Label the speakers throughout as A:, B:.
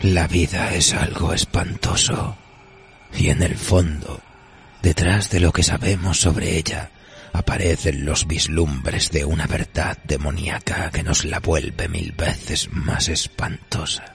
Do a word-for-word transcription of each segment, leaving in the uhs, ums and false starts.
A: La vida es algo espantoso, y en el fondo, detrás de lo que sabemos sobre ella, aparecen los vislumbres de una verdad demoníaca que nos la vuelve mil veces más espantosa.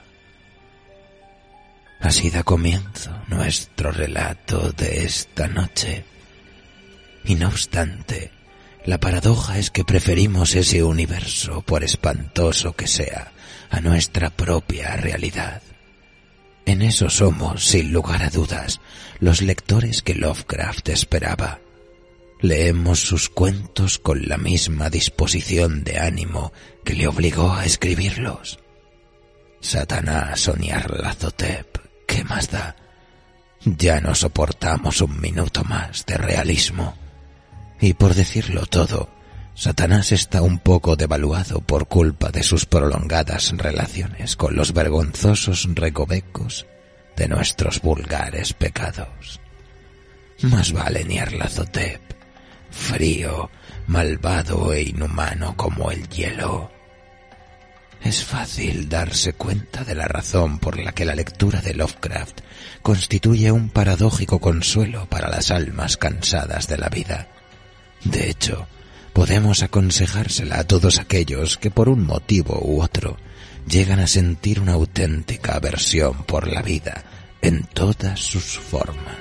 A: Así da comienzo nuestro relato de esta noche. Y no obstante, la paradoja es que preferimos ese universo, por espantoso que sea, a nuestra propia realidad. En eso somos, sin lugar a dudas, los lectores que Lovecraft esperaba. Leemos sus cuentos con la misma disposición de ánimo que le obligó a escribirlos. Satanás o Nyarlathotep, ¿qué más da? Ya no soportamos un minuto más de realismo. Y por decirlo todo, Satanás está un poco devaluado por culpa de sus prolongadas relaciones con los vergonzosos recovecos de nuestros vulgares pecados. Más vale Nyarlathotep, frío, malvado e inhumano como el hielo. Es fácil darse cuenta de la razón por la que la lectura de Lovecraft constituye un paradójico consuelo para las almas cansadas de la vida. De hecho, podemos aconsejársela a todos aquellos que por un motivo u otro llegan a sentir una auténtica aversión por la vida en todas sus formas.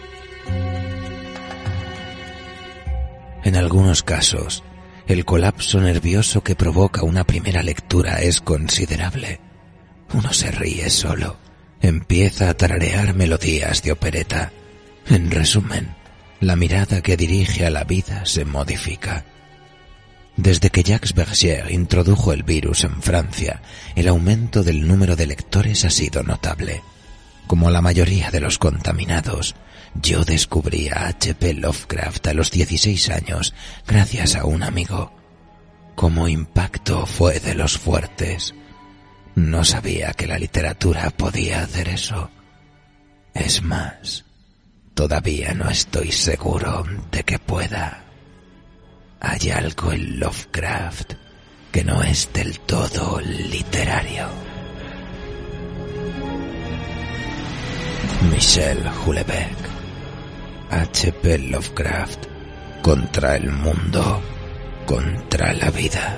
A: En algunos casos, el colapso nervioso que provoca una primera lectura es considerable. Uno se ríe solo, empieza a tararear melodías de opereta. En resumen, la mirada que dirige a la vida se modifica. Desde que Jacques Bergier introdujo el virus en Francia, el aumento del número de lectores ha sido notable. Como la mayoría de los contaminados, yo descubrí a H P Lovecraft a los dieciséis años gracias a un amigo. Como impacto fue de los fuertes. No sabía que la literatura podía hacer eso. Es más, todavía no estoy seguro de que pueda. Hay algo en Lovecraft que no es del todo literario. Michel Houellebecq, H P Lovecraft, contra el mundo, contra la vida.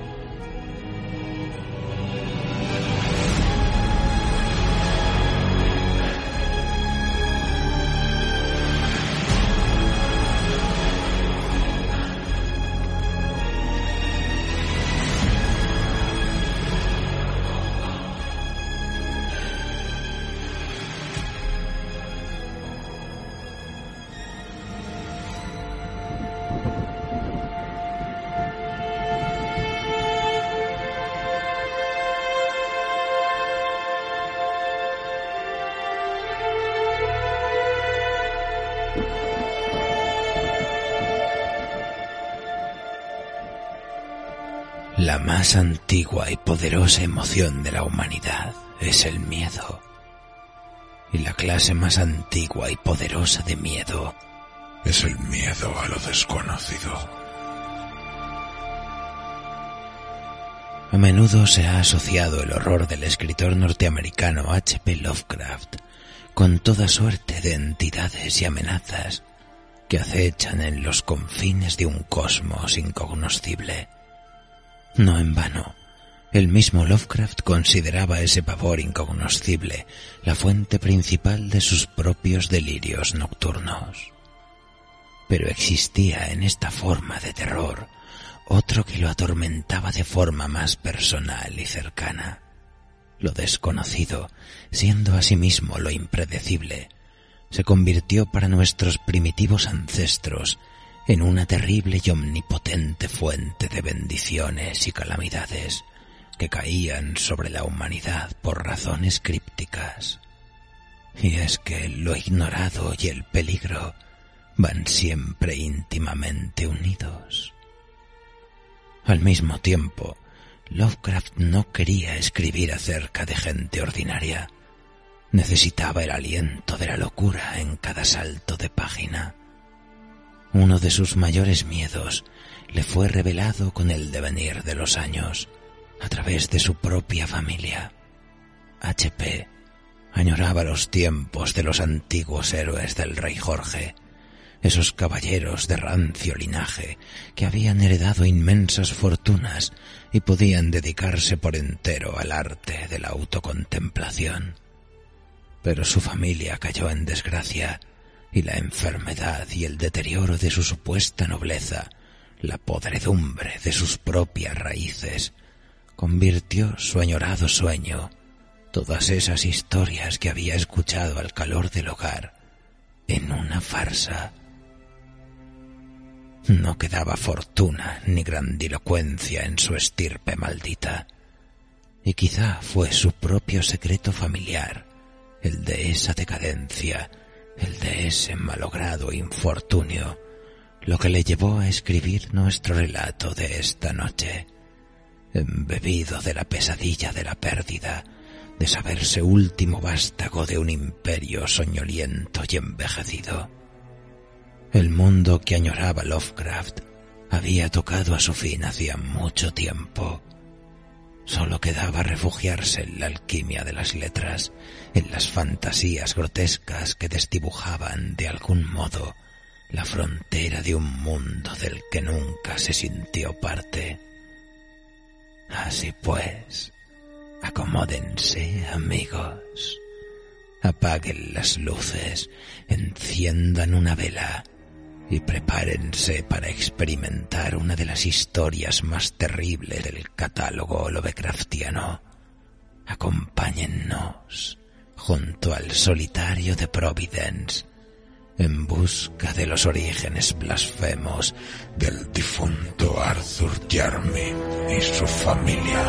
A: La más antigua y poderosa emoción de la humanidad es el miedo. Y la clase más antigua y poderosa de miedo
B: es el miedo a lo desconocido.
A: A menudo se ha asociado el horror del escritor norteamericano H P Lovecraft con toda suerte de entidades y amenazas que acechan en los confines de un cosmos incognoscible. No en vano, el mismo Lovecraft consideraba ese pavor incognoscible la fuente principal de sus propios delirios nocturnos. Pero existía en esta forma de terror otro que lo atormentaba de forma más personal y cercana. Lo desconocido, siendo asimismo lo impredecible, se convirtió para nuestros primitivos ancestros en una terrible y omnipotente fuente de bendiciones y calamidades que caían sobre la humanidad por razones crípticas. Y es que lo ignorado y el peligro van siempre íntimamente unidos. Al mismo tiempo, Lovecraft no quería escribir acerca de gente ordinaria. Necesitaba el aliento de la locura en cada salto de página. Uno de sus mayores miedos le fue revelado con el devenir de los años, a través de su propia familia. H P Añoraba los tiempos de los antiguos héroes del rey Jorge, esos caballeros de rancio linaje que habían heredado inmensas fortunas y podían dedicarse por entero al arte de la autocontemplación. Pero su familia cayó en desgracia y la enfermedad y el deterioro de su supuesta nobleza, la podredumbre de sus propias raíces, convirtió su añorado sueño, todas esas historias que había escuchado al calor del hogar, en una farsa. No quedaba fortuna ni grandilocuencia en su estirpe maldita, y quizá fue su propio secreto familiar, el de esa decadencia, el de ese malogrado infortunio, lo que le llevó a escribir nuestro relato de esta noche, embebido de la pesadilla de la pérdida, de saberse último vástago de un imperio soñoliento y envejecido. El mundo que añoraba Lovecraft había tocado a su fin hacía mucho tiempo. Solo quedaba refugiarse en la alquimia de las letras, en las fantasías grotescas que desdibujaban de algún modo la frontera de un mundo del que nunca se sintió parte. Así pues, acomódense, amigos. Apaguen las luces, enciendan una vela y prepárense para experimentar una de las historias más terribles del catálogo Lovecraftiano. Acompáñennos junto al solitario de Providence en busca de los orígenes blasfemos
B: del difunto Arthur Jermyn y su familia.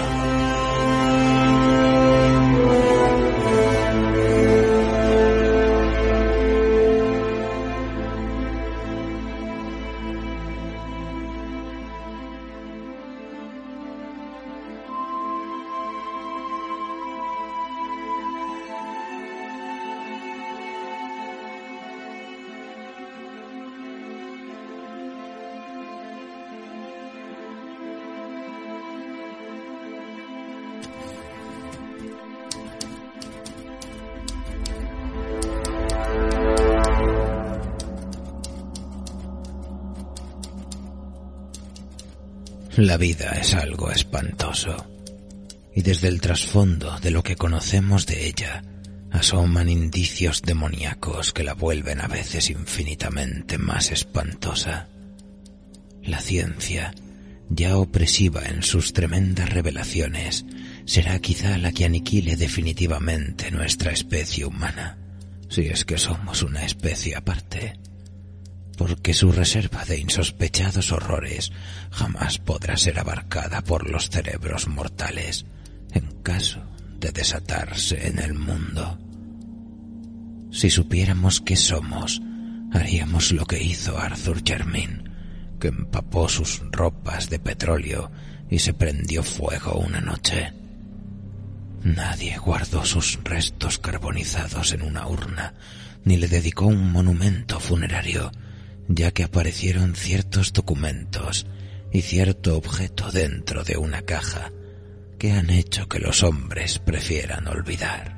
A: La vida es algo espantoso, y desde el trasfondo de lo que conocemos de ella asoman indicios demoníacos que la vuelven a veces infinitamente más espantosa. La ciencia, ya opresiva en sus tremendas revelaciones, será quizá la que aniquile definitivamente nuestra especie humana, si es que somos una especie aparte, porque su reserva de insospechados horrores jamás podrá ser abarcada por los cerebros mortales en caso de desatarse en el mundo. Si supiéramos qué somos, haríamos lo que hizo Arthur Jermyn, que empapó sus ropas de petróleo y se prendió fuego una noche. Nadie guardó sus restos carbonizados en una urna, ni le dedicó un monumento funerario, ya que aparecieron ciertos documentos y cierto objeto dentro de una caja que han hecho que los hombres prefieran olvidar.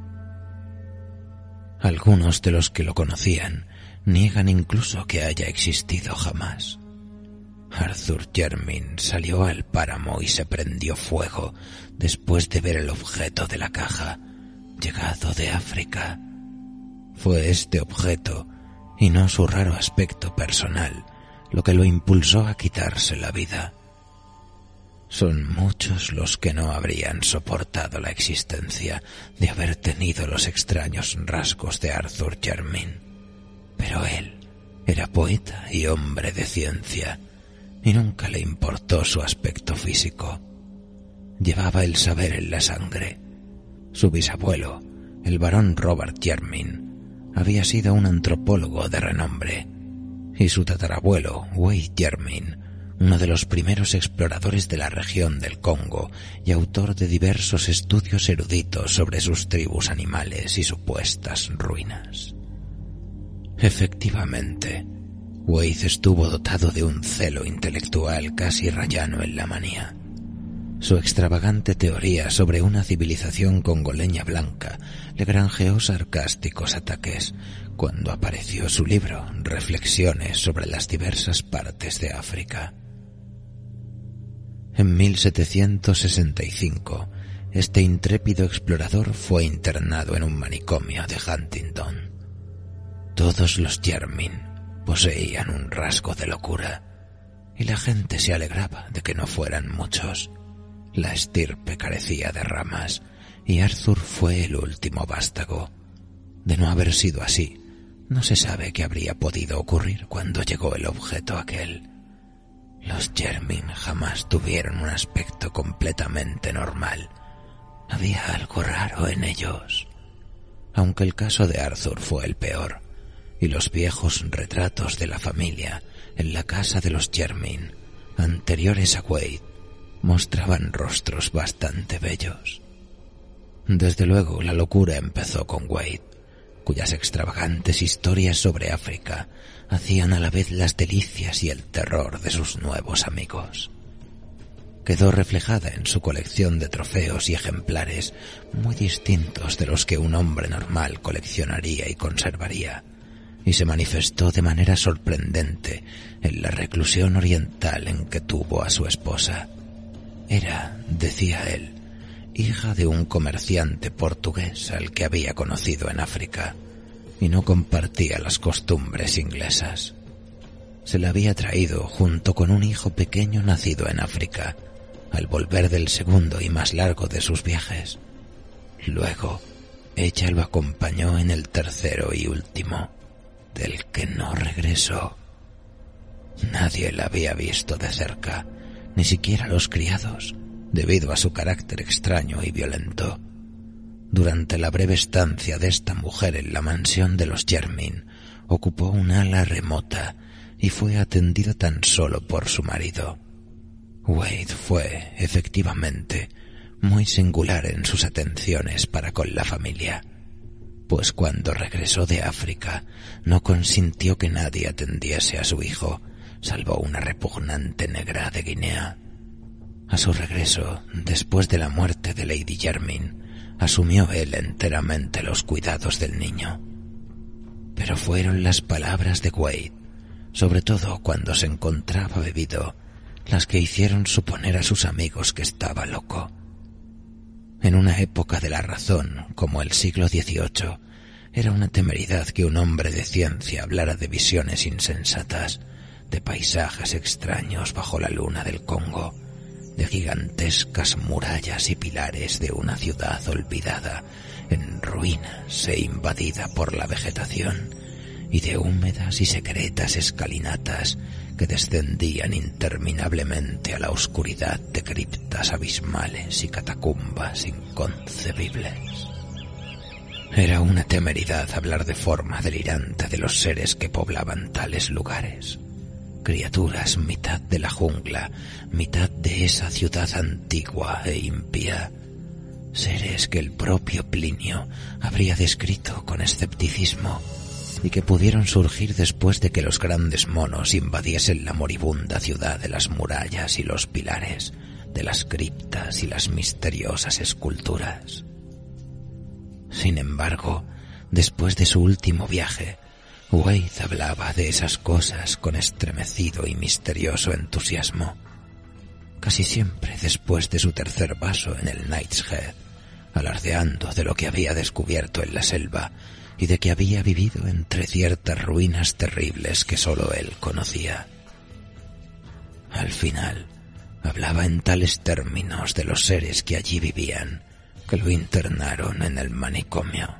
A: Algunos de los que lo conocían niegan incluso que haya existido jamás. Arthur Jermyn salió al páramo y se prendió fuego después de ver el objeto de la caja, llegado de África. Fue este objeto, y no su raro aspecto personal, lo que lo impulsó a quitarse la vida. Son muchos los que no habrían soportado la existencia de haber tenido los extraños rasgos de Arthur Jermyn, pero él era poeta y hombre de ciencia, y nunca le importó su aspecto físico. Llevaba el saber en la sangre. Su bisabuelo, el barón Robert Jermyn, había sido un antropólogo de renombre, y su tatarabuelo, Wade Jermyn, uno de los primeros exploradores de la región del Congo y autor de diversos estudios eruditos sobre sus tribus animales y supuestas ruinas. Efectivamente, Wade estuvo dotado de un celo intelectual casi rayano en la manía. Su extravagante teoría sobre una civilización congoleña blanca le granjeó sarcásticos ataques cuando apareció su libro Reflexiones sobre las diversas partes de África. En mil setecientos sesenta y cinco, este intrépido explorador fue internado en un manicomio de Huntingdon. Todos los Yarmin poseían un rasgo de locura, y la gente se alegraba de que no fueran muchos. La estirpe carecía de ramas, y Arthur fue el último vástago. De no haber sido así, no se sabe qué habría podido ocurrir cuando llegó el objeto aquel. Los Yarmin jamás tuvieron un aspecto completamente normal. Había algo raro en ellos. Aunque el caso de Arthur fue el peor, y los viejos retratos de la familia en la casa de los Yarmin, anteriores a Wade, mostraban rostros bastante bellos. Desde luego la locura empezó con Wade, cuyas extravagantes historias sobre África hacían a la vez las delicias y el terror de sus nuevos amigos. Quedó reflejada en su colección de trofeos y ejemplares muy distintos de los que un hombre normal coleccionaría y conservaría, y se manifestó de manera sorprendente en la reclusión oriental en que tuvo a su esposa. Era, decía él, hija de un comerciante portugués al que había conocido en África, y no compartía las costumbres inglesas. Se la había traído junto con un hijo pequeño nacido en África, al volver del segundo y más largo de sus viajes. Luego, ella lo acompañó en el tercero y último, del que no regresó. Nadie la había visto de cerca, ni siquiera los criados, debido a su carácter extraño y violento. Durante la breve estancia de esta mujer en la mansión de los Yarmin, ocupó un ala remota y fue atendida tan solo por su marido. Wade fue, efectivamente, muy singular en sus atenciones para con la familia, pues cuando regresó de África no consintió que nadie atendiese a su hijo, salvo una repugnante negra de Guinea. A su regreso, después de la muerte de Lady Yarmin, asumió él enteramente los cuidados del niño. Pero fueron las palabras de Wade, sobre todo cuando se encontraba bebido, las que hicieron suponer a sus amigos que estaba loco. En una época de la razón, como el siglo dieciocho, era una temeridad que un hombre de ciencia hablara de visiones insensatas, de paisajes extraños bajo la luna del Congo, de gigantescas murallas y pilares de una ciudad olvidada, en ruinas e invadida por la vegetación, y de húmedas y secretas escalinatas que descendían interminablemente a la oscuridad de criptas abismales y catacumbas inconcebibles. Era una temeridad hablar de forma delirante de los seres que poblaban tales lugares, criaturas mitad de la jungla, mitad de esa ciudad antigua e impía, seres que el propio Plinio habría descrito con escepticismo y que pudieron surgir después de que los grandes monos invadiesen la moribunda ciudad de las murallas y los pilares, de las criptas y las misteriosas esculturas. Sin embargo, después de su último viaje, Wade hablaba de esas cosas con estremecido y misterioso entusiasmo. Casi siempre después de su tercer vaso en el Knight's Head, alardeando de lo que había descubierto en la selva y de que había vivido entre ciertas ruinas terribles que sólo él conocía. Al final, hablaba en tales términos de los seres que allí vivían, que lo internaron en el manicomio.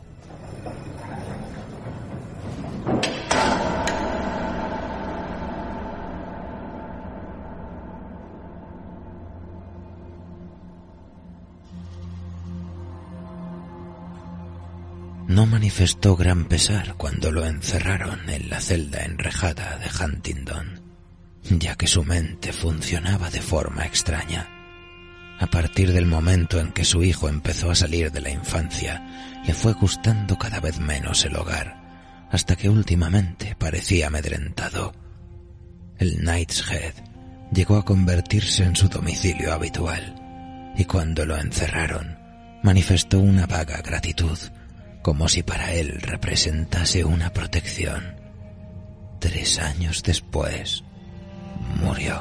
A: No manifestó gran pesar cuando lo encerraron en la celda enrejada de Huntingdon, ya que su mente funcionaba de forma extraña. A partir del momento en que su hijo empezó a salir de la infancia, le fue gustando cada vez menos el hogar, hasta que últimamente parecía amedrentado. El Knight's Head llegó a convertirse en su domicilio habitual, y cuando lo encerraron, manifestó una vaga gratitud, como si para él representase una protección. Tres años después, murió.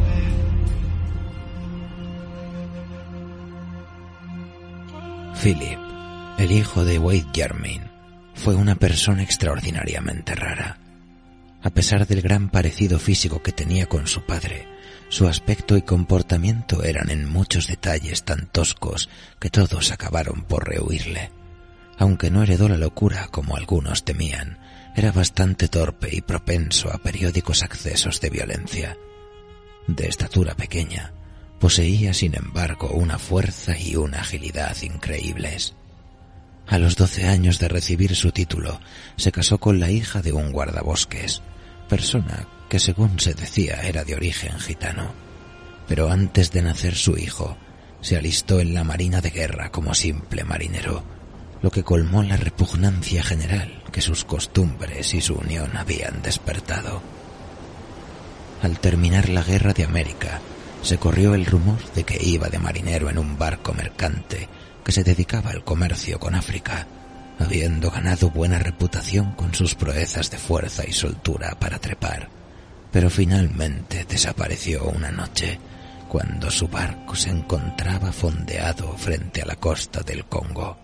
A: Philip, el hijo de Wade Jermyn, fue una persona extraordinariamente rara. A pesar del gran parecido físico que tenía con su padre, su aspecto y comportamiento eran en muchos detalles tan toscos que todos acabaron por rehuirle. Aunque no heredó la locura como algunos temían, era bastante torpe y propenso a periódicos accesos de violencia. De estatura pequeña, poseía sin embargo una fuerza y una agilidad increíbles. A los doce años de recibir su título, se casó con la hija de un guardabosques, persona que según se decía era de origen gitano. Pero antes de nacer su hijo, se alistó en la marina de guerra como simple marinero, lo que colmó la repugnancia general que sus costumbres y su unión habían despertado. Al terminar la Guerra de América, se corrió el rumor de que iba de marinero en un barco mercante que se dedicaba al comercio con África, habiendo ganado buena reputación con sus proezas de fuerza y soltura para trepar, pero finalmente desapareció una noche, cuando su barco se encontraba fondeado frente a la costa del Congo.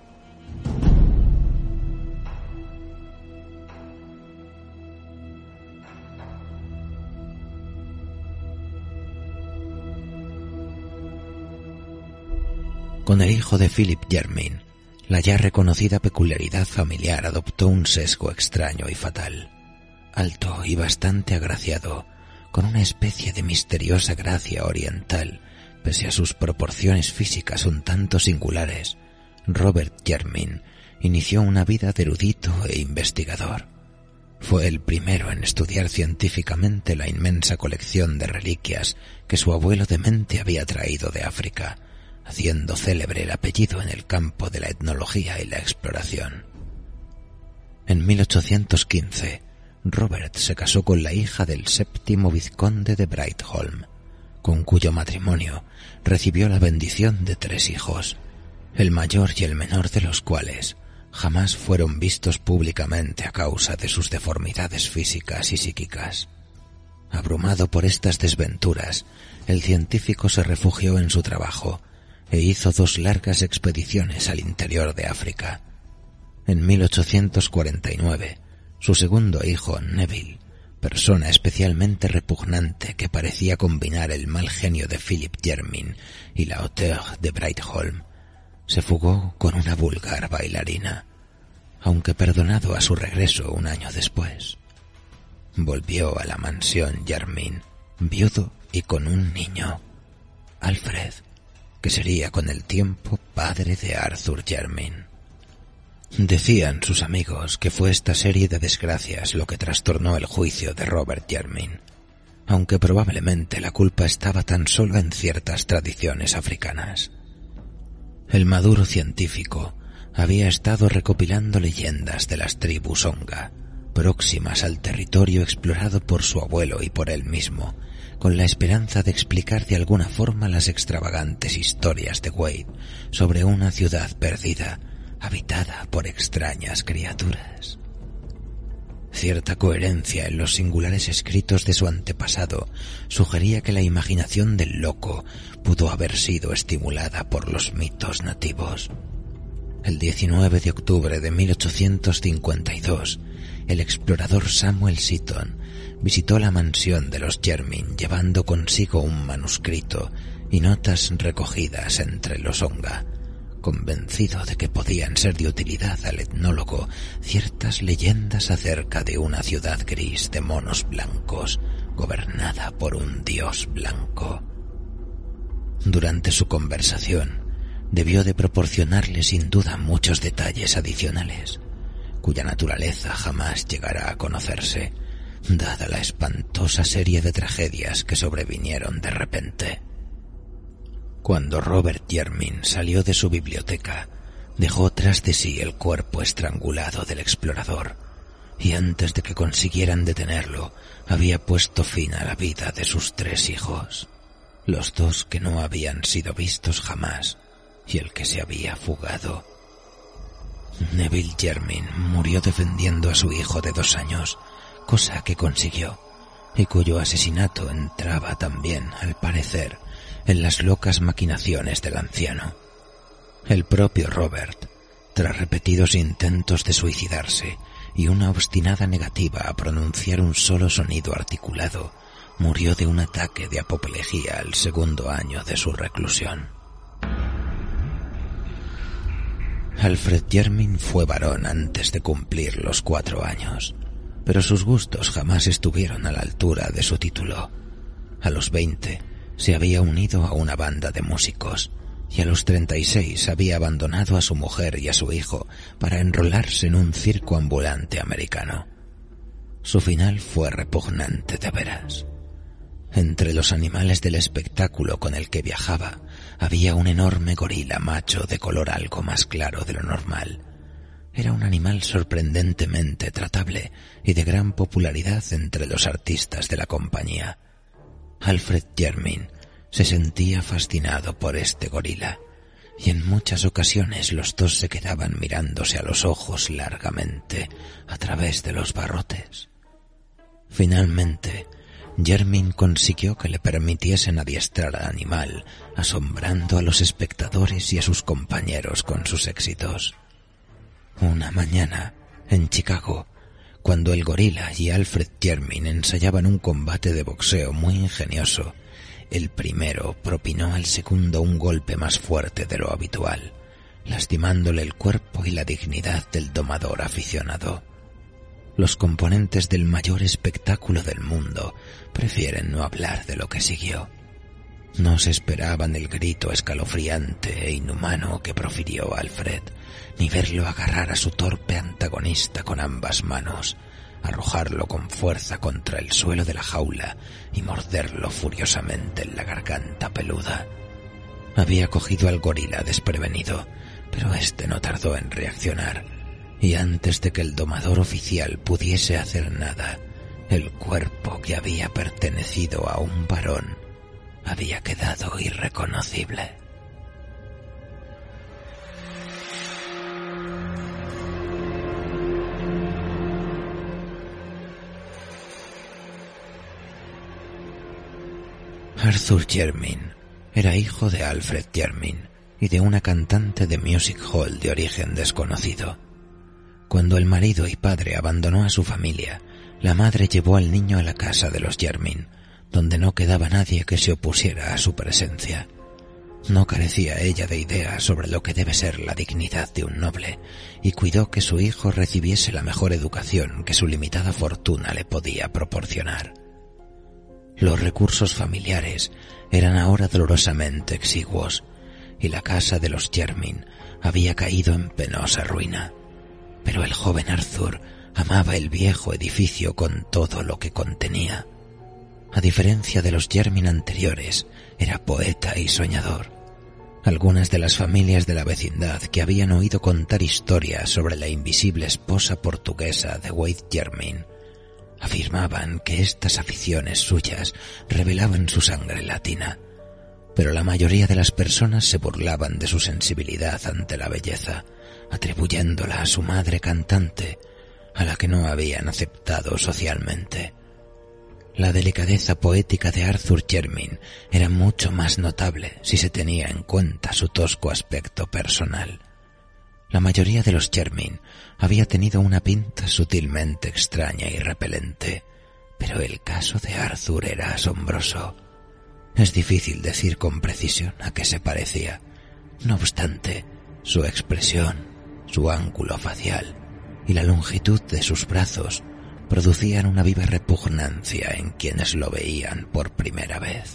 A: Con el hijo de Philip Jermyn, la ya reconocida peculiaridad familiar adoptó un sesgo extraño y fatal. Alto y bastante agraciado, con una especie de misteriosa gracia oriental, pese a sus proporciones físicas un tanto singulares, Robert Jermyn inició una vida de erudito e investigador. Fue el primero en estudiar científicamente la inmensa colección de reliquias que su abuelo demente había traído de África, haciendo célebre el apellido en el campo de la etnología y la exploración. En mil ochocientos quince, Robert se casó con la hija del séptimo vizconde de Brightholm, con cuyo matrimonio recibió la bendición de tres hijos, el mayor y el menor de los cuales jamás fueron vistos públicamente a causa de sus deformidades físicas y psíquicas. Abrumado por estas desventuras, el científico se refugió en su trabajo e hizo dos largas expediciones al interior de África. En mil ochocientos cuarenta y nueve, su segundo hijo, Neville, persona especialmente repugnante que parecía combinar el mal genio de Philip Jermyn y la hauteur de Brightholm, se fugó con una vulgar bailarina, aunque perdonado a su regreso un año después. Volvió a la mansión Jermyn, viudo y con un niño, Alfred, que sería con el tiempo padre de Arthur Jermyn. Decían sus amigos que fue esta serie de desgracias lo que trastornó el juicio de Robert Jermyn, aunque probablemente la culpa estaba tan solo en ciertas tradiciones africanas. El maduro científico había estado recopilando leyendas de las tribus Onga, próximas al territorio explorado por su abuelo y por él mismo, con la esperanza de explicar de alguna forma las extravagantes historias de Wade sobre una ciudad perdida, habitada por extrañas criaturas. Cierta coherencia en los singulares escritos de su antepasado sugería que la imaginación del loco pudo haber sido estimulada por los mitos nativos. El diecinueve de octubre de mil ochocientos cincuenta y dos, el explorador Samuel Seaton visitó la mansión de los Jermyn llevando consigo un manuscrito y notas recogidas entre los Onga, convencido de que podían ser de utilidad al etnólogo ciertas leyendas acerca de una ciudad gris de monos blancos gobernada por un dios blanco. Durante su conversación debió de proporcionarle sin duda muchos detalles adicionales, cuya naturaleza jamás llegará a conocerse, dada la espantosa serie de tragedias que sobrevinieron de repente. Cuando Robert Jermyn salió de su biblioteca, dejó tras de sí el cuerpo estrangulado del explorador, y antes de que consiguieran detenerlo, había puesto fin a la vida de sus tres hijos, los dos que no habían sido vistos jamás y el que se había fugado. Neville Jermyn murió defendiendo a su hijo de dos años, cosa que consiguió, y cuyo asesinato entraba también, al parecer, en las locas maquinaciones del anciano. El propio Robert, tras repetidos intentos de suicidarse y una obstinada negativa a pronunciar un solo sonido articulado, murió de un ataque de apoplejía al segundo año de su reclusión. Alfred Jermyn fue varón antes de cumplir los cuatro años, pero sus gustos jamás estuvieron a la altura de su título. A los veinte se había unido a una banda de músicos y a los treinta y seis había abandonado a su mujer y a su hijo para enrolarse en un circo ambulante americano. Su final fue repugnante de veras. Entre los animales del espectáculo con el que viajaba había un enorme gorila macho de color algo más claro de lo normal. Era un animal sorprendentemente tratable y de gran popularidad entre los artistas de la compañía. Alfred Jermyn se sentía fascinado por este gorila, y en muchas ocasiones los dos se quedaban mirándose a los ojos largamente a través de los barrotes. Finalmente, Jermyn consiguió que le permitiesen adiestrar al animal, asombrando a los espectadores y a sus compañeros con sus éxitos. Una mañana, en Chicago, cuando el gorila y Alfred Jermyn ensayaban un combate de boxeo muy ingenioso, el primero propinó al segundo un golpe más fuerte de lo habitual, lastimándole el cuerpo y la dignidad del domador aficionado. Los componentes del mayor espectáculo del mundo prefieren no hablar de lo que siguió. No se esperaban el grito escalofriante e inhumano que profirió Alfred, ni verlo agarrar a su torpe antagonista con ambas manos, arrojarlo con fuerza contra el suelo de la jaula y morderlo furiosamente en la garganta peluda. Había cogido al gorila desprevenido, pero éste no tardó en reaccionar, y antes de que el domador oficial pudiese hacer nada, el cuerpo que había pertenecido a un varón había quedado irreconocible. Arthur Jermyn era hijo de Alfred Jermyn y de una cantante de music hall de origen desconocido. Cuando el marido y padre abandonó a su familia, la madre llevó al niño a la casa de los Jermyn, donde no quedaba nadie que se opusiera a su presencia. No carecía ella de idea sobre lo que debe ser la dignidad de un noble, y cuidó que su hijo recibiese la mejor educación que su limitada fortuna le podía proporcionar. Los recursos familiares eran ahora dolorosamente exiguos, y la casa de los Jermyn había caído en penosa ruina. Pero el joven Arthur amaba el viejo edificio con todo lo que contenía. A diferencia de los Jermyn anteriores, era poeta y soñador. Algunas de las familias de la vecindad que habían oído contar historias sobre la invisible esposa portuguesa de Wade Jermyn afirmaban que estas aficiones suyas revelaban su sangre latina, pero la mayoría de las personas se burlaban de su sensibilidad ante la belleza, atribuyéndola a su madre cantante, a la que no habían aceptado socialmente. La delicadeza poética de Arthur Jermyn era mucho más notable si se tenía en cuenta su tosco aspecto personal. La mayoría de los Jermyn había tenido una pinta sutilmente extraña y repelente, pero el caso de Arthur era asombroso. Es difícil decir con precisión a qué se parecía. No obstante, su expresión, su ángulo facial y la longitud de sus brazos producían una viva repugnancia en quienes lo veían por primera vez.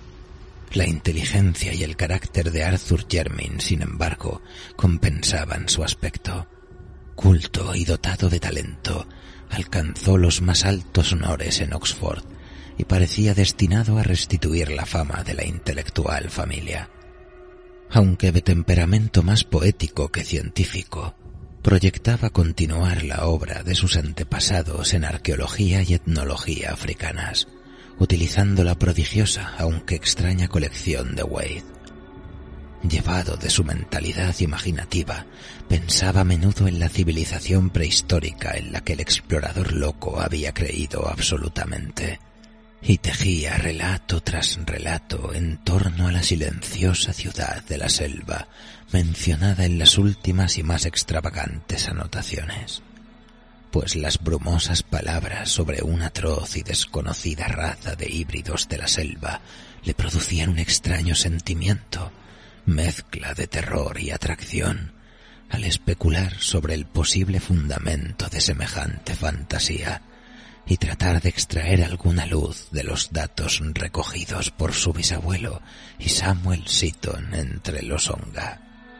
A: La inteligencia y el carácter de Arthur Jermyn, sin embargo, compensaban su aspecto. Culto y dotado de talento, alcanzó los más altos honores en Oxford y parecía destinado a restituir la fama de la intelectual familia. Aunque de temperamento más poético que científico, proyectaba continuar la obra de sus antepasados en arqueología y etnología africanas, utilizando la prodigiosa aunque extraña colección de Wade. Llevado de su mentalidad imaginativa, pensaba a menudo en la civilización prehistórica en la que el explorador loco había creído absolutamente, y tejía relato tras relato en torno a la silenciosa ciudad de la selva, mencionada en las últimas y más extravagantes anotaciones. Pues las brumosas palabras sobre una atroz y desconocida raza de híbridos de la selva le producían un extraño sentimiento, mezcla de terror y atracción, al especular sobre el posible fundamento de semejante fantasía y tratar de extraer alguna luz de los datos recogidos por su bisabuelo y Samuel Seaton entre los Onga.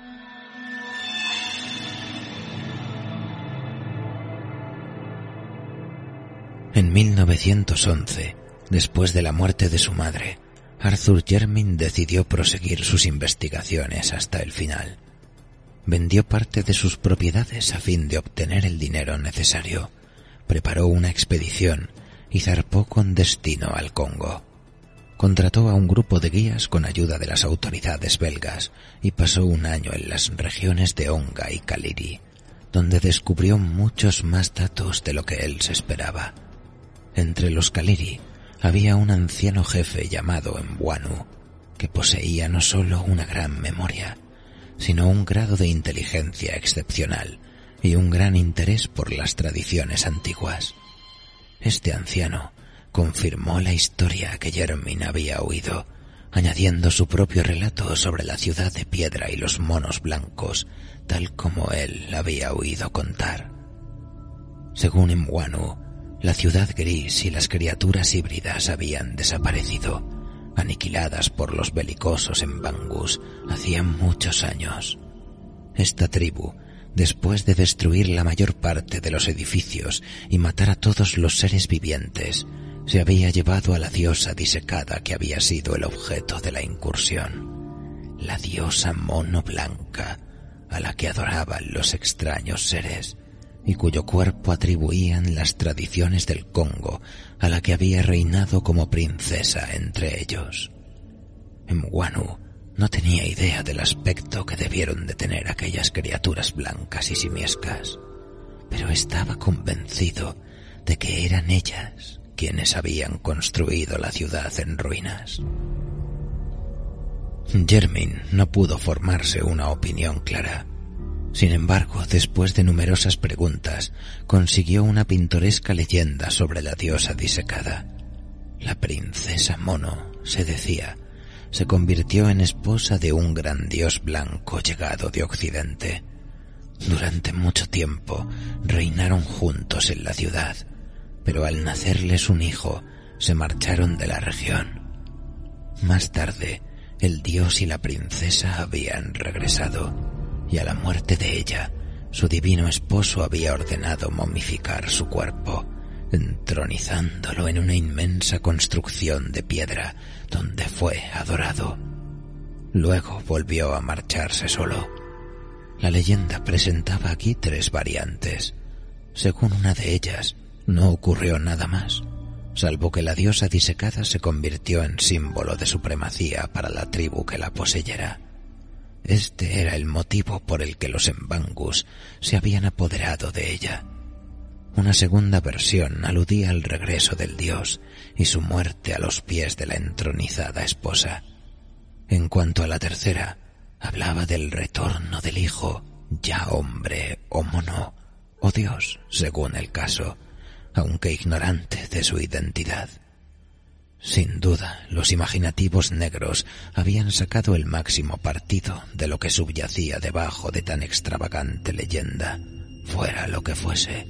A: En mil novecientos once, después de la muerte de su madre, Arthur Jermyn decidió proseguir sus investigaciones hasta el final. Vendió parte de sus propiedades a fin de obtener el dinero necesario, preparó una expedición y zarpó con destino al Congo. Contrató a un grupo de guías con ayuda de las autoridades belgas y pasó un año en las regiones de Onga y Kaliri, donde descubrió muchos más datos de lo que él se esperaba. Entre los Kaliri había un anciano jefe llamado Mbwanu, que poseía no solo una gran memoria, sino un grado de inteligencia excepcional y un gran interés por las tradiciones antiguas. Este anciano confirmó la historia que Jermyn había oído, añadiendo su propio relato sobre la ciudad de piedra y los monos blancos, tal como él había oído contar. Según Mbwanu, la ciudad gris y las criaturas híbridas habían desaparecido, aniquiladas por los belicosos Mbangus hacía muchos años. Esta tribu, después de destruir la mayor parte de los edificios y matar a todos los seres vivientes, se había llevado a la diosa disecada que había sido el objeto de la incursión, la diosa mono blanca, a la que adoraban los extraños seres, y cuyo cuerpo atribuían las tradiciones del Congo a la que había reinado como princesa entre ellos. Mbwanu no tenía idea del aspecto que debieron de tener aquellas criaturas blancas y simiescas, pero estaba convencido de que eran ellas quienes habían construido la ciudad en ruinas. Jermyn no pudo formarse una opinión clara. Sin embargo, después de numerosas preguntas, consiguió una pintoresca leyenda sobre la diosa disecada. La princesa Mono, se decía, se convirtió en esposa de un gran dios blanco llegado de Occidente. Durante mucho tiempo reinaron juntos en la ciudad, pero al nacerles un hijo, se marcharon de la región. Más tarde, el dios y la princesa habían regresado, y a la muerte de ella, su divino esposo había ordenado momificar su cuerpo, entronizándolo en una inmensa construcción de piedra donde fue adorado. Luego volvió a marcharse solo. La leyenda presentaba aquí tres variantes. Según una de ellas, no ocurrió nada más, salvo que la diosa disecada se convirtió en símbolo de supremacía para la tribu que la poseyera. Este era el motivo por el que los Mbangus se habían apoderado de ella. Una segunda versión aludía al regreso del dios y su muerte a los pies de la entronizada esposa. En cuanto a la tercera, hablaba del retorno del hijo, ya hombre o mono, o dios, según el caso, aunque ignorante de su identidad. Sin duda, los imaginativos negros habían sacado el máximo partido de lo que subyacía debajo de tan extravagante leyenda, fuera lo que fuese.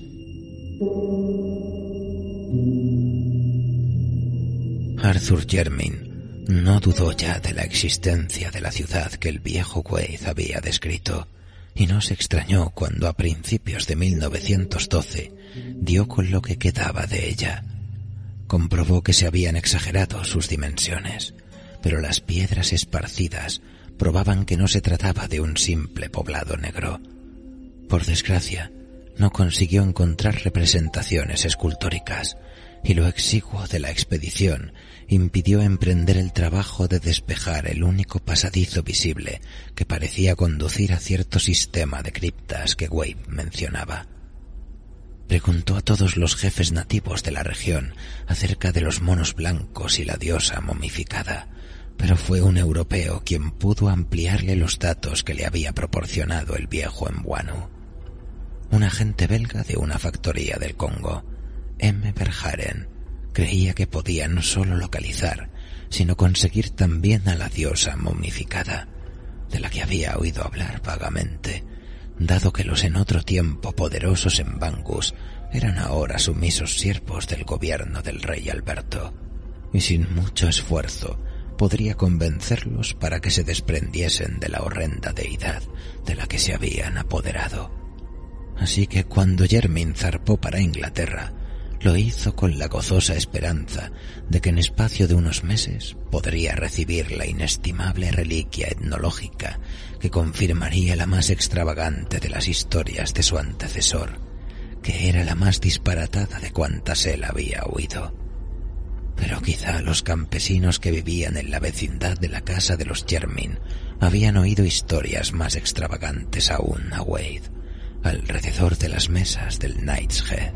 A: Arthur Jermyn no dudó ya de la existencia de la ciudad que el viejo Wade había descrito, y no se extrañó cuando a principios de mil novecientos doce dio con lo que quedaba de ella. Comprobó que se habían exagerado sus dimensiones, pero las piedras esparcidas probaban que no se trataba de un simple poblado negro. Por desgracia, no consiguió encontrar representaciones escultóricas, y lo exiguo de la expedición impidió emprender el trabajo de despejar el único pasadizo visible que parecía conducir a cierto sistema de criptas que Wade mencionaba. Preguntó a todos los jefes nativos de la región acerca de los monos blancos y la diosa momificada, pero fue un europeo quien pudo ampliarle los datos que le había proporcionado el viejo Mbuanu. Un agente belga de una factoría del Congo, M. Verhaeren, creía que podía no solo localizar, sino conseguir también a la diosa momificada, de la que había oído hablar vagamente, dado que los en otro tiempo poderosos Mbangus eran ahora sumisos siervos del gobierno del rey Alberto, y sin mucho esfuerzo podría convencerlos para que se desprendiesen de la horrenda deidad de la que se habían apoderado. Así que cuando Jermin zarpó para Inglaterra, lo hizo con la gozosa esperanza de que en espacio de unos meses podría recibir la inestimable reliquia etnológica que confirmaría la más extravagante de las historias de su antecesor, que era la más disparatada de cuantas él había oído. Pero quizá los campesinos que vivían en la vecindad de la casa de los Jermin habían oído historias más extravagantes aún a Wade, alrededor de las mesas del Knight's Head.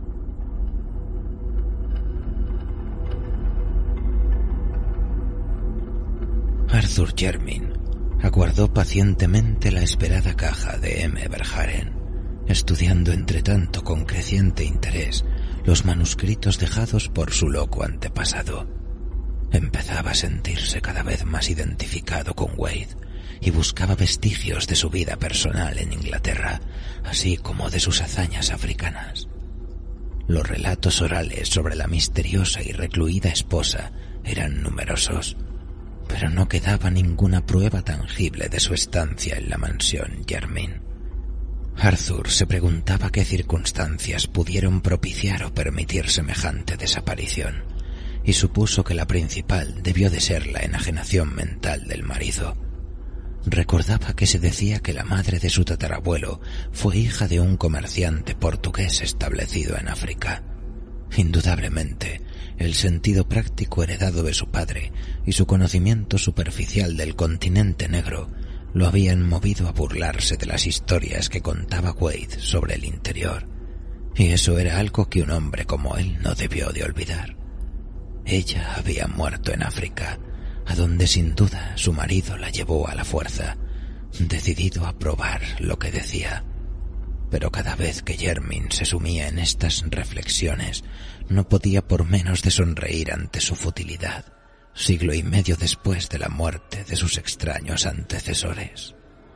A: Arthur Jermin aguardó pacientemente la esperada caja de M. Verhaeren, estudiando entretanto con creciente interés los manuscritos dejados por su loco antepasado. Empezaba a sentirse cada vez más identificado con Wade y buscaba vestigios de su vida personal en Inglaterra, así como de sus hazañas africanas. Los relatos orales sobre la misteriosa y recluida esposa eran numerosos, pero no quedaba ninguna prueba tangible de su estancia en la mansión Jermin. Arthur se preguntaba qué circunstancias pudieron propiciar o permitir semejante desaparición, y supuso que la principal debió de ser la enajenación mental del marido. Recordaba que se decía que la madre de su tatarabuelo fue hija de un comerciante portugués establecido en África. Indudablemente, el sentido práctico heredado de su padre y su conocimiento superficial del continente negro lo habían movido a burlarse de las historias que contaba Wade sobre el interior, y eso era algo que un hombre como él no debió de olvidar. Ella había muerto en África, a donde sin duda su marido la llevó a la fuerza, decidido a probar lo que decía. Pero cada vez que Jermin se sumía en estas reflexiones, no podía por menos de sonreír ante su futilidad, siglo y medio después de la muerte de sus extraños antecesores.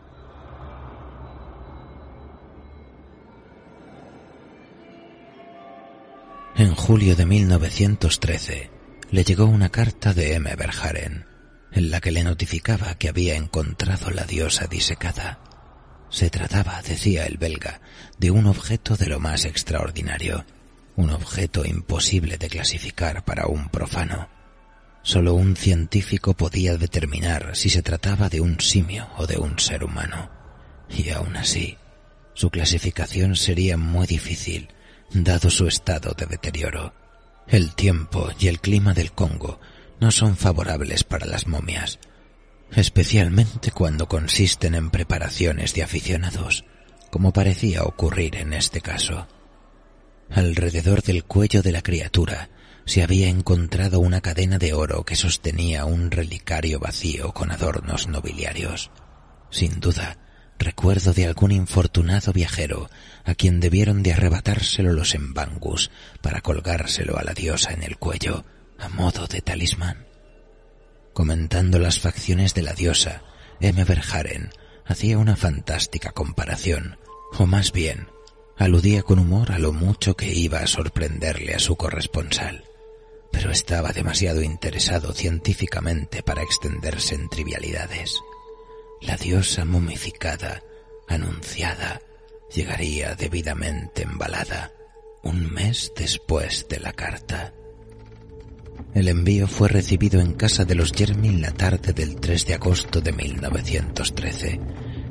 A: En julio de mil novecientos trece le llegó una carta de M. Verhaeren, en la que le notificaba que había encontrado la diosa disecada. Se trataba, decía el belga, de un objeto de lo más extraordinario, un objeto imposible de clasificar para un profano. Solo un científico podía determinar si se trataba de un simio o de un ser humano, y aún así, su clasificación sería muy difícil, dado su estado de deterioro. El tiempo y el clima del Congo no son favorables para las momias, especialmente cuando consisten en preparaciones de aficionados, como parecía ocurrir en este caso. Alrededor del cuello de la criatura se había encontrado una cadena de oro que sostenía un relicario vacío con adornos nobiliarios. Sin duda, recuerdo de algún infortunado viajero a quien debieron de arrebatárselo los Mbangus para colgárselo a la diosa en el cuello, a modo de talismán. Comentando las facciones de la diosa, M. Verhaeren hacía una fantástica comparación, o más bien, aludía con humor a lo mucho que iba a sorprenderle a su corresponsal, pero estaba demasiado interesado científicamente para extenderse en trivialidades. La diosa momificada, anunciada, llegaría debidamente embalada un mes después de la carta. El envío fue recibido en casa de los Jermin la tarde del tres de agosto de mil novecientos trece,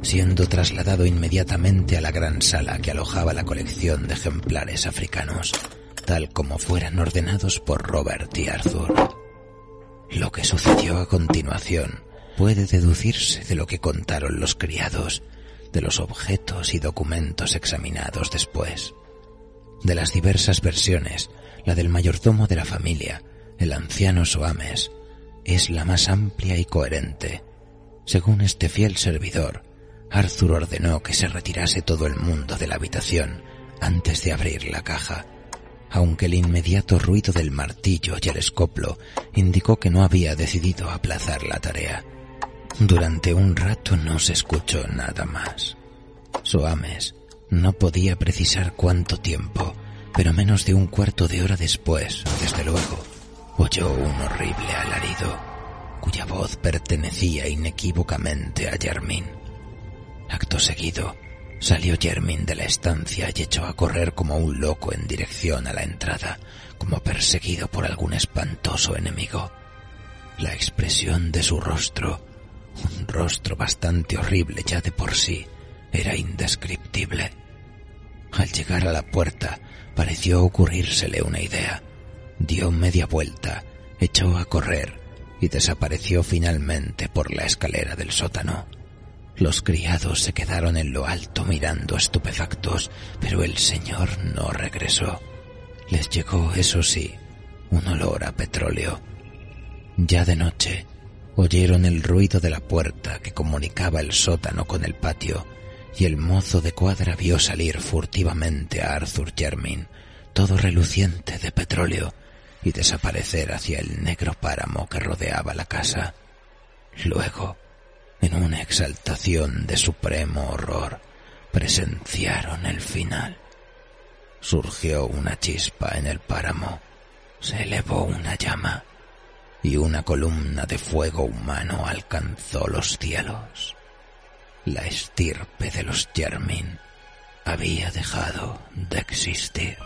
A: siendo trasladado inmediatamente a la gran sala que alojaba la colección de ejemplares africanos, tal como fueran ordenados por Robert y Arthur. Lo que sucedió a continuación puede deducirse de lo que contaron los criados, de los objetos y documentos examinados después. De las diversas versiones, la del mayordomo de la familia, el anciano Soames, es la más amplia y coherente. Según este fiel servidor, Arthur ordenó que se retirase todo el mundo de la habitación antes de abrir la caja, aunque el inmediato ruido del martillo y el escoplo indicó que no había decidido aplazar la tarea. Durante un rato no se escuchó nada más. Soames no podía precisar cuánto tiempo, pero menos de un cuarto de hora después, desde luego, oyó un horrible alarido, cuya voz pertenecía inequívocamente a Jermyn. Acto seguido, salió Jermyn de la estancia y echó a correr como un loco en dirección a la entrada, como perseguido por algún espantoso enemigo. La expresión de su rostro, un rostro bastante horrible ya de por sí, era indescriptible. Al llegar a la puerta, pareció ocurrírsele una idea. Dio media vuelta, echó a correr y desapareció finalmente por la escalera del sótano. Los criados se quedaron en lo alto mirando estupefactos, pero el señor no regresó. Les llegó, eso sí, un olor a petróleo. Ya de noche, oyeron el ruido de la puerta que comunicaba el sótano con el patio, y el mozo de cuadra vio salir furtivamente a Arthur Jermyn, todo reluciente de petróleo, y desaparecer hacia el negro páramo que rodeaba la casa. Luego, en una exaltación de supremo horror, presenciaron el final. Surgió una chispa en el páramo, se elevó una llama, y una columna de fuego humano alcanzó los cielos. La estirpe de los Jermyn había dejado de existir.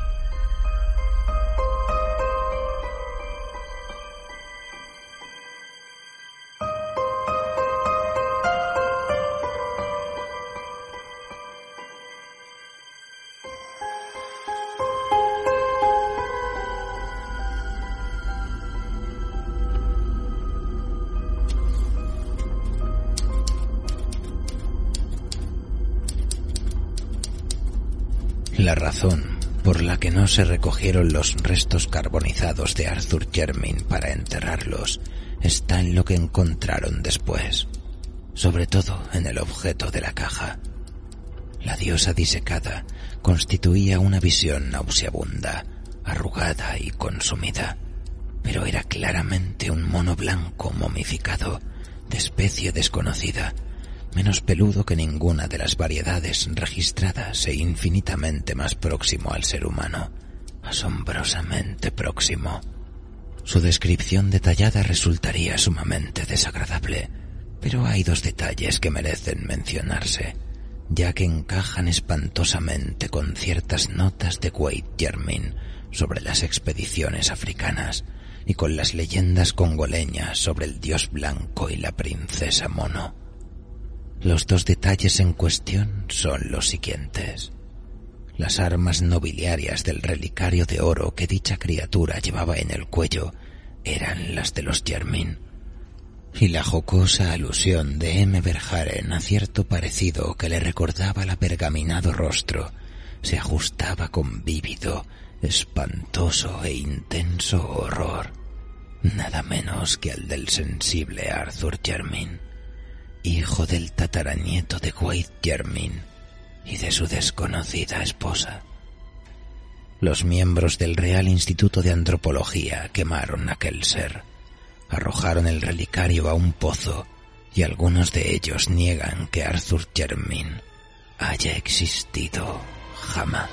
A: La razón por la que no se recogieron los restos carbonizados de Arthur Jermyn para enterrarlos está en lo que encontraron después, sobre todo en el objeto de la caja. La diosa disecada constituía una visión nauseabunda, arrugada y consumida, pero era claramente un mono blanco momificado, de especie desconocida, menos peludo que ninguna de las variedades registradas e infinitamente más próximo al ser humano, asombrosamente próximo. Su descripción detallada resultaría sumamente desagradable, pero hay dos detalles que merecen mencionarse, ya que encajan espantosamente con ciertas notas de Wade Jermyn sobre las expediciones africanas y con las leyendas congoleñas sobre el dios blanco y la princesa mono. Los dos detalles en cuestión son los siguientes. Las armas nobiliarias del relicario de oro que dicha criatura llevaba en el cuello eran las de los Jermyn, y la jocosa alusión de M. Verhaeren a cierto parecido que le recordaba el apergaminado rostro se ajustaba con vívido, espantoso e intenso horror, nada menos que al del sensible Arthur Jermyn, hijo del tataranieto de Wade Jermyn y de su desconocida esposa. Los miembros del Real Instituto de Antropología quemaron aquel ser, arrojaron el relicario a un pozo y algunos de ellos niegan que Arthur Jermyn haya existido jamás.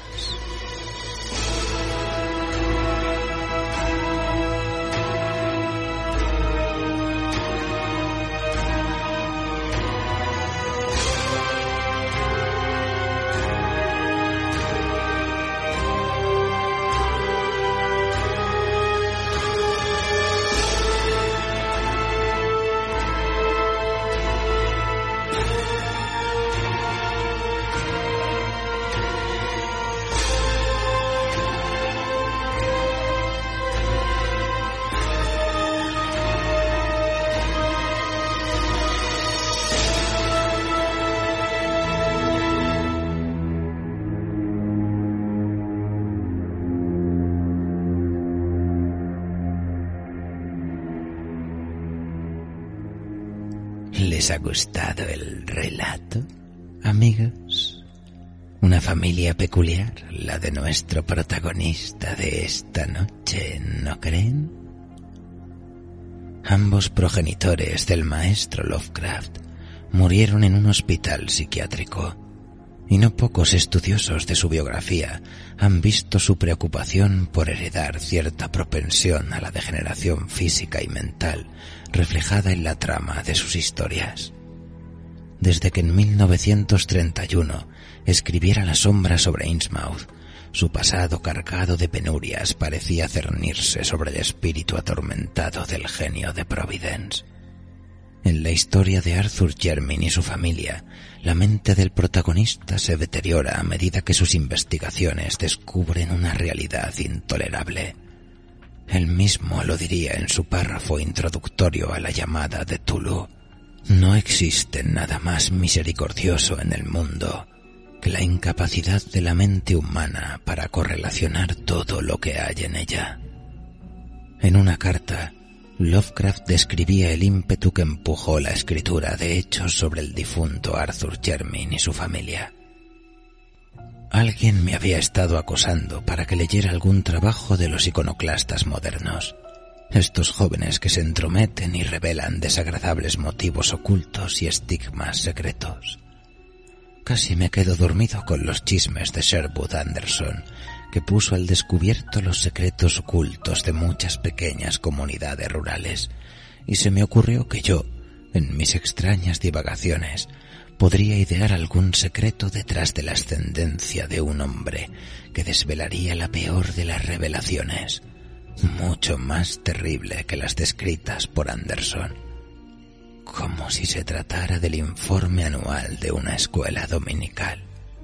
A: ¿Les ha gustado el relato, amigos? Una familia peculiar, la de nuestro protagonista de esta noche, ¿no creen? Ambos progenitores del maestro Lovecraft murieron en un hospital psiquiátrico, y no pocos estudiosos de su biografía han visto su preocupación por heredar cierta propensión a la degeneración física y mental reflejada en la trama de sus historias. Desde que en mil novecientos treinta y uno escribiera La sombra sobre Innsmouth, su pasado cargado de penurias parecía cernirse sobre el espíritu atormentado del genio de Providence. En la historia de Arthur Jermyn y su familia, la mente del protagonista se deteriora a medida que sus investigaciones descubren una realidad intolerable. Él mismo lo diría en su párrafo introductorio a la llamada de Tulu. No existe nada más misericordioso en el mundo que la incapacidad de la mente humana para correlacionar todo lo que hay en ella. En una carta, Lovecraft describía el ímpetu que empujó la escritura de hechos sobre el difunto Arthur Jermyn y su familia. Alguien me había estado acosando para que leyera algún trabajo de los iconoclastas modernos, estos jóvenes que se entrometen y revelan desagradables motivos ocultos y estigmas secretos. Casi me quedo dormido con los chismes de Sherwood Anderson, que puso al descubierto los secretos ocultos de muchas pequeñas comunidades rurales, y se me ocurrió que yo, en mis extrañas divagaciones, podría idear algún secreto detrás de la ascendencia de un hombre que desvelaría la peor de las revelaciones, mucho más terrible que las descritas por Anderson, como si se tratara del informe anual de una escuela dominical.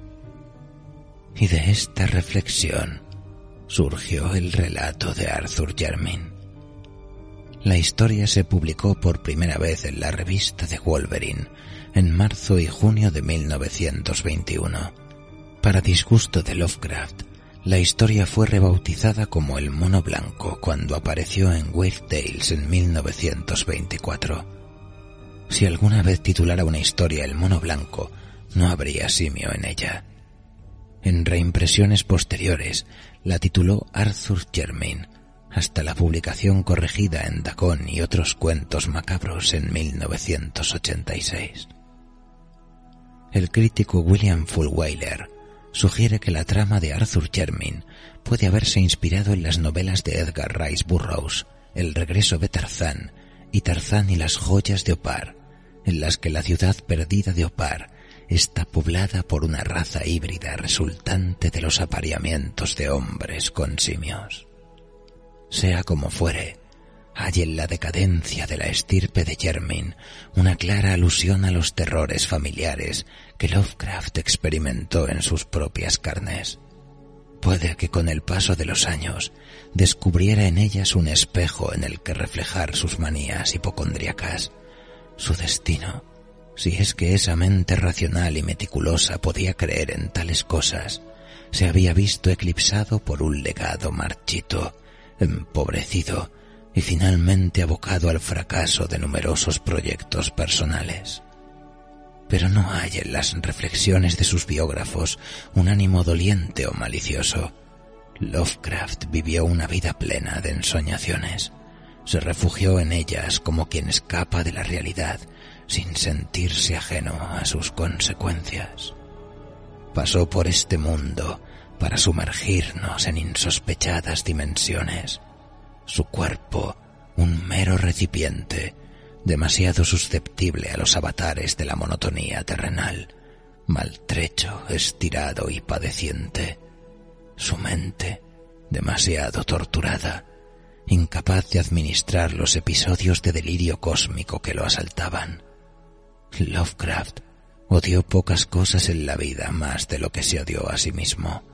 A: Y de esta reflexión surgió el relato de Arthur Jermyn. La historia se publicó por primera vez en la revista de Wolverine en marzo y junio de mil novecientos veintiuno. Para disgusto de Lovecraft, la historia fue rebautizada como El Mono Blanco cuando apareció en Weird Tales en mil novecientos veinticuatro. Si alguna vez titulara una historia El Mono Blanco, no habría simio en ella. En reimpresiones posteriores la tituló Arthur Jermyn, hasta la publicación corregida en Dagon y otros cuentos macabros en mil novecientos ochenta y seis. El crítico William Fulwiler sugiere que la trama de Arthur Jermyn puede haberse inspirado en las novelas de Edgar Rice Burroughs, El regreso de Tarzán y Tarzán y las joyas de Opar, en las que la ciudad perdida de Opar está poblada por una raza híbrida resultante de los apareamientos de hombres con simios. Sea como fuere, hay en la decadencia de la estirpe de Jermyn una clara alusión a los terrores familiares que Lovecraft experimentó en sus propias carnes. Puede que con el paso de los años descubriera en ellas un espejo en el que reflejar sus manías hipocondríacas, su destino, si es que esa mente racional y meticulosa podía creer en tales cosas, se había visto eclipsado por un legado marchito, empobrecido y finalmente abocado al fracaso de numerosos proyectos personales. Pero no hay en las reflexiones de sus biógrafos un ánimo doliente o malicioso. Lovecraft vivió una vida plena de ensoñaciones. Se refugió en ellas como quien escapa de la realidad sin sentirse ajeno a sus consecuencias. Pasó por este mundo para sumergirnos en insospechadas dimensiones. Su cuerpo, un mero recipiente, demasiado susceptible a los avatares de la monotonía terrenal, maltrecho, estirado y padeciente. Su mente, demasiado torturada, incapaz de administrar los episodios de delirio cósmico que lo asaltaban. Lovecraft odió pocas cosas en la vida más de lo que se odió a sí mismo.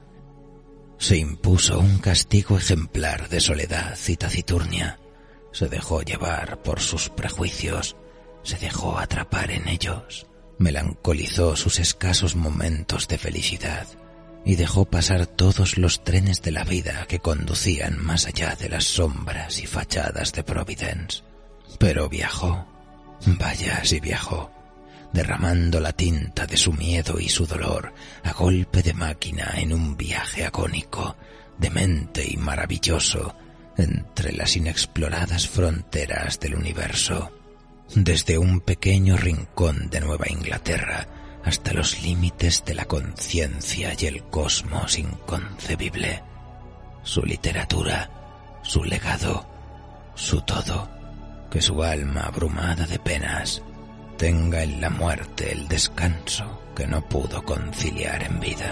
A: Se impuso un castigo ejemplar de soledad y taciturnia. Se dejó llevar por sus prejuicios, se dejó atrapar en ellos, melancolizó sus escasos momentos de felicidad y dejó pasar todos los trenes de la vida que conducían más allá de las sombras y fachadas de Providence. Pero viajó, Vaya si viajó, derramando la tinta de su miedo y su dolor a golpe de máquina en un viaje agónico, demente y maravilloso entre las inexploradas fronteras del universo, desde un pequeño rincón de Nueva Inglaterra hasta los límites de la conciencia y el cosmos inconcebible. Su literatura, su legado, su todo, que su alma abrumada de penas tenga en la muerte el descanso que no pudo conciliar en vida.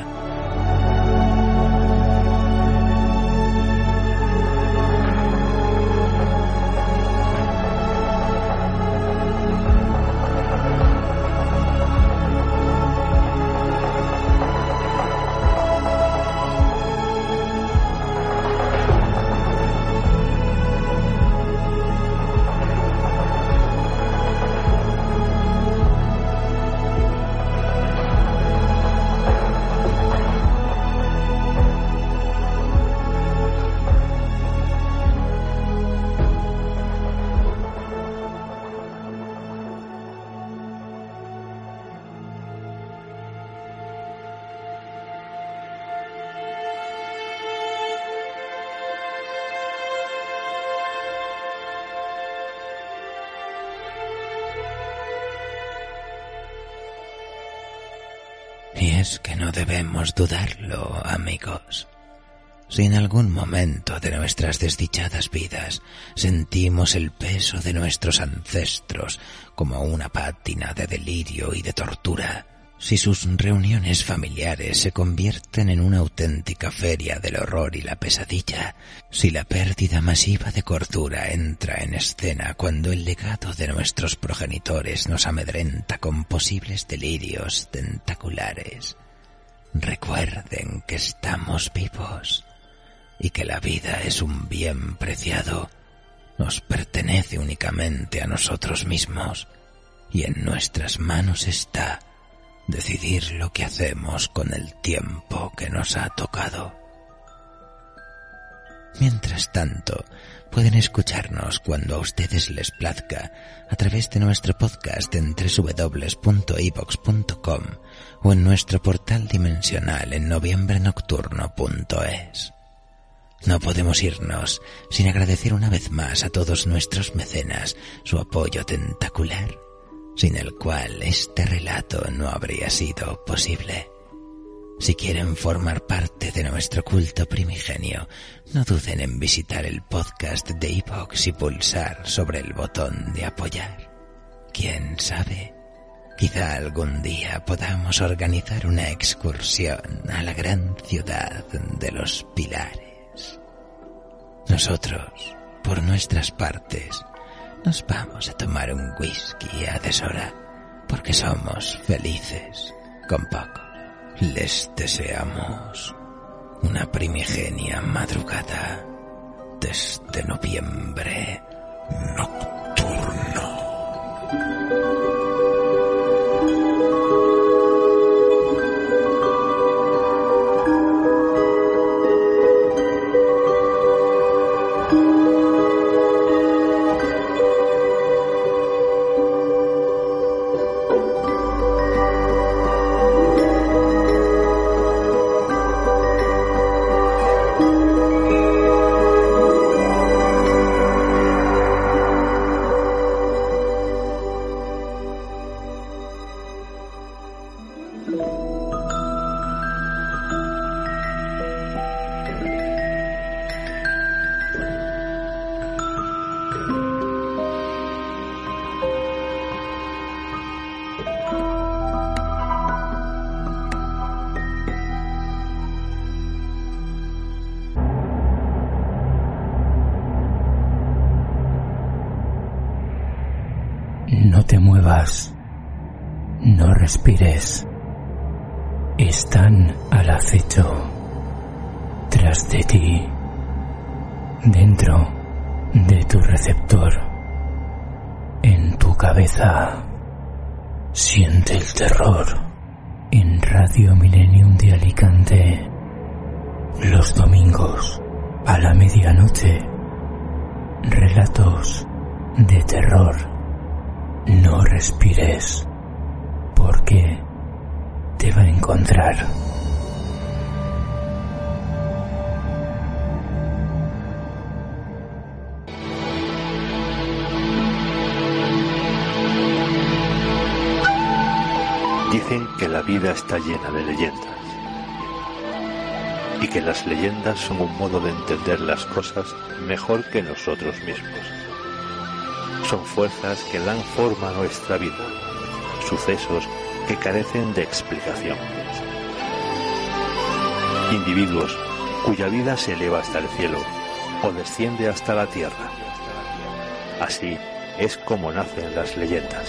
A: Y es que no debemos dudarlo, amigos. Si en algún momento de nuestras desdichadas vidas sentimos el peso de nuestros ancestros como una pátina de delirio y de tortura, si sus reuniones familiares se convierten en una auténtica feria del horror y la pesadilla, si la pérdida masiva de cordura entra en escena cuando el legado de nuestros progenitores nos amedrenta con posibles delirios tentaculares, recuerden que estamos vivos y que la vida es un bien preciado, nos pertenece únicamente a nosotros mismos y en nuestras manos está decidir lo que hacemos con el tiempo que nos ha tocado. Mientras tanto, pueden escucharnos cuando a ustedes les plazca a través de nuestro podcast en doble u doble u doble u punto i vox punto com o en nuestro portal dimensional en noviembre nocturno punto es. No podemos irnos sin agradecer una vez más a todos nuestros mecenas su apoyo tentacular, sin el cual este relato no habría sido posible. Si quieren formar parte de nuestro culto primigenio, no duden en visitar el podcast de iVoox y pulsar sobre el botón de apoyar. ¿Quién sabe? Quizá algún día podamos organizar una excursión a la gran ciudad de los Pilares. Nosotros, por nuestras partes, nos vamos a tomar un whisky a deshora, porque somos felices con poco. Les deseamos una primigenia madrugada desde noviembre nocturno.
C: No te muevas, no respires. Están al acecho, tras de ti, dentro de tu receptor, en tu cabeza. Siente el terror en Radio Millennium de Alicante, los domingos a la medianoche. Relatos de terror No respires, porque te va a encontrar.
D: Dicen que la vida está llena de leyendas y que las leyendas son un modo de entender las cosas mejor que nosotros mismos. Son fuerzas que dan forma a nuestra vida, sucesos que carecen de explicación. Individuos cuya vida se eleva hasta el cielo o desciende hasta la tierra. Así es como nacen las leyendas.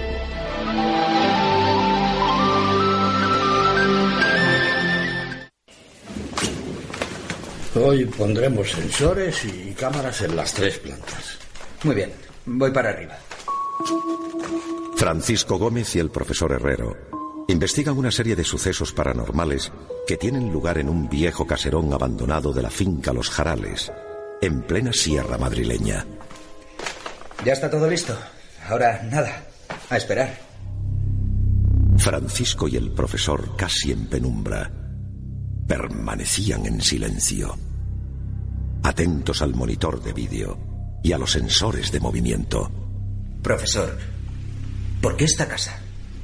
E: Hoy pondremos sensores y cámaras en las tres plantas.
F: Muy bien, voy para arriba.
G: Francisco Gómez y el profesor Herrero investigan una serie de sucesos paranormales que tienen lugar en un viejo caserón abandonado de la finca Los Jarales, en plena sierra madrileña.
F: Ya está todo listo. Ahora nada, a esperar.
G: Francisco y el profesor, casi en penumbra, permanecían en silencio, atentos al monitor de vídeo y a los sensores de movimiento.
F: Profesor, ¿por qué esta casa?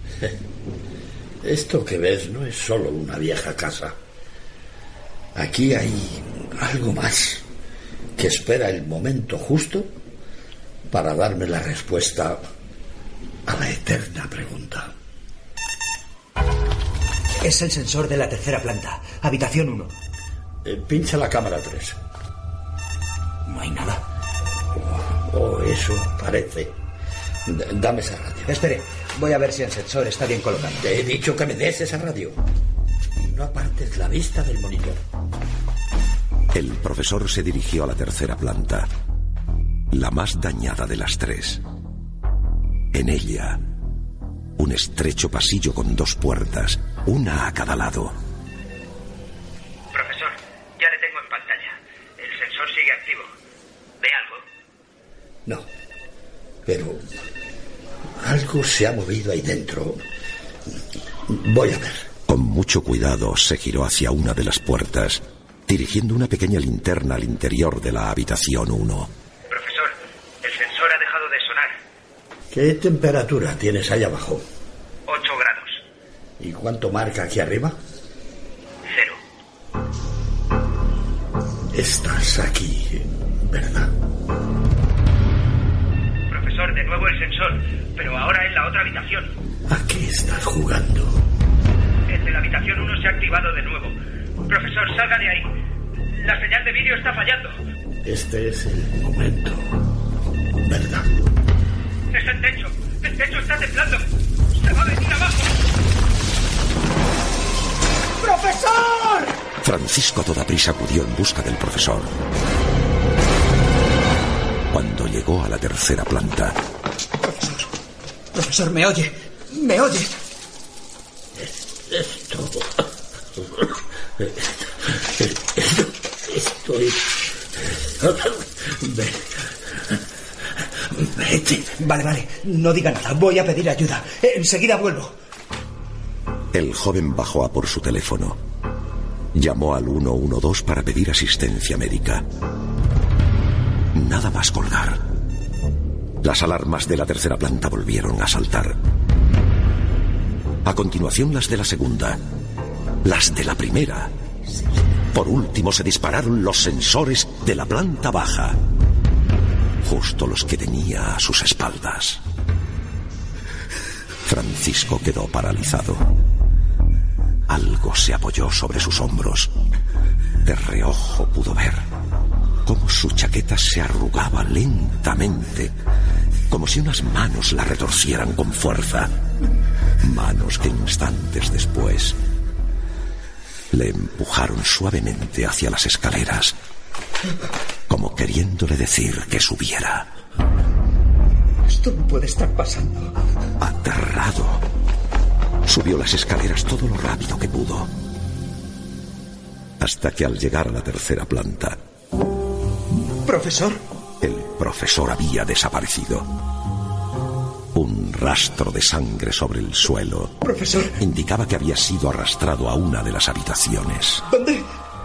E: Esto que ves no es solo una vieja casa. Aquí hay algo más que espera el momento justo para darme la respuesta a la eterna pregunta.
F: Es el sensor de la tercera planta, habitación uno.
E: Eh, pincha la cámara tres.
F: No hay nada.
E: Oh, oh, eso parece. D- dame esa radio.
F: Espere, voy a ver si el sensor está bien colocado.
E: Te he dicho que me des esa radio. Y no apartes la vista del monitor.
G: El profesor se dirigió a la tercera planta, la más dañada de las tres. En ella, un estrecho pasillo con dos puertas, una a cada lado.
H: Profesor, ya le tengo en pantalla. El sensor sigue activo. ¿Ve algo?
E: No, pero algo se ha movido ahí dentro. Voy a ver.
G: Con mucho cuidado se giró hacia una de las puertas, dirigiendo una pequeña linterna al interior de la habitación uno.
H: Profesor, el sensor ha dejado de sonar.
E: ¿Qué temperatura tienes ahí abajo?
H: ocho grados.
E: ¿Y cuánto marca aquí arriba?
H: Cero.
E: Estás aquí, ¿verdad?
H: Profesor, de nuevo el sensor, pero ahora en la otra habitación.
E: ¿A qué estás jugando?
H: El de la habitación uno se ha activado de nuevo. Profesor, salga de ahí. La señal de vídeo está fallando.
E: Este es el momento, ¿verdad?
H: Es el techo. El techo está temblando. Se va a venir abajo.
F: ¡Profesor!
G: Francisco a toda prisa acudió en busca del profesor. Cuando llegó a la tercera planta...
F: Profesor, profesor, ¿me oye? ¿Me oye?
E: Esto... Esto... Estoy... Vete.
F: Vale, vale, no diga nada, voy a pedir ayuda. Enseguida vuelvo.
G: El joven bajó a por su teléfono. Llamó al uno uno dos para pedir asistencia médica. Nada más colgar. Las alarmas de la tercera planta volvieron a saltar. A continuación las de la segunda. Las de la primera. Por último se dispararon los sensores de la planta baja. Justo los que tenía a sus espaldas. Francisco quedó paralizado. Algo se apoyó sobre sus hombros. De reojo pudo ver cómo su chaqueta se arrugaba lentamente, como si unas manos la retorcieran con fuerza. Manos que instantes después le empujaron suavemente hacia las escaleras, como queriéndole decir que subiera.
F: Esto no puede estar pasando.
G: Aterrado, subió las escaleras todo lo rápido que pudo, hasta que al llegar a la tercera planta...
F: ¿Profesor?
G: El profesor había desaparecido. Un rastro de sangre sobre el suelo.
I: Profesor.
G: Indicaba que había sido arrastrado a una de las habitaciones.
I: ¿Dónde?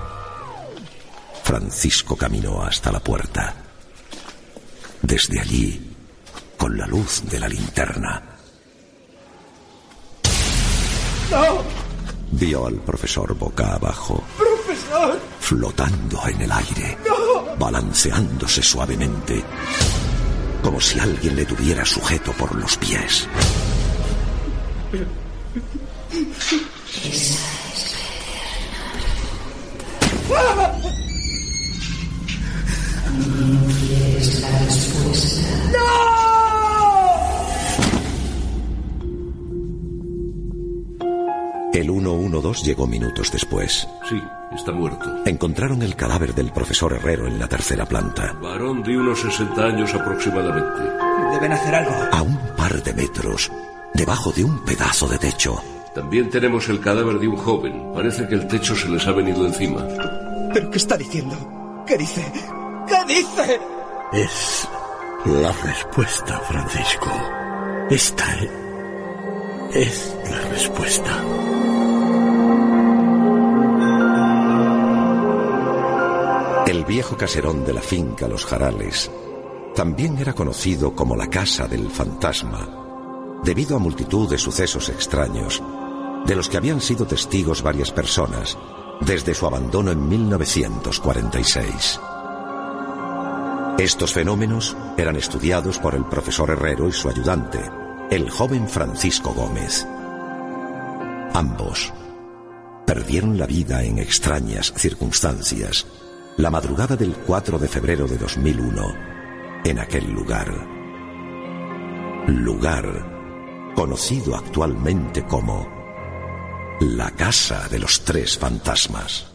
G: Francisco caminó hasta la puerta. Desde allí, con la luz de la linterna,
I: ¡no!
G: vio al profesor boca abajo.
I: ¡Profesor!
G: Flotando en el aire.
I: ¡No!
G: Balanceándose suavemente, como si alguien le tuviera sujeto por los pies.
J: Esa es la eterna pregunta. ¿Quieres la respuesta?
I: ¡No!
G: El ciento doce llegó minutos después.
K: Sí, está muerto.
G: Encontraron el cadáver del profesor Herrero en la tercera planta.
K: Varón de unos sesenta años aproximadamente.
F: Deben hacer algo.
G: A un par de metros, debajo de un pedazo de techo.
K: También tenemos el cadáver de un joven. Parece que el techo se les ha venido encima.
I: ¿Pero qué está diciendo? ¿Qué dice? ¿Qué dice?
B: Es la respuesta, Francisco. Esta es la respuesta.
G: El viejo caserón de la finca Los Jarales también era conocido como la Casa del Fantasma, debido a multitud de sucesos extraños, de los que habían sido testigos varias personas desde su abandono en mil novecientos cuarenta y seis. Estos fenómenos eran estudiados por el profesor Herrero y su ayudante, el joven Francisco Gómez. Ambos perdieron la vida en extrañas circunstancias la madrugada del cuatro de febrero de dos mil uno, en aquel lugar. Lugar conocido actualmente como la Casa de los Tres Fantasmas.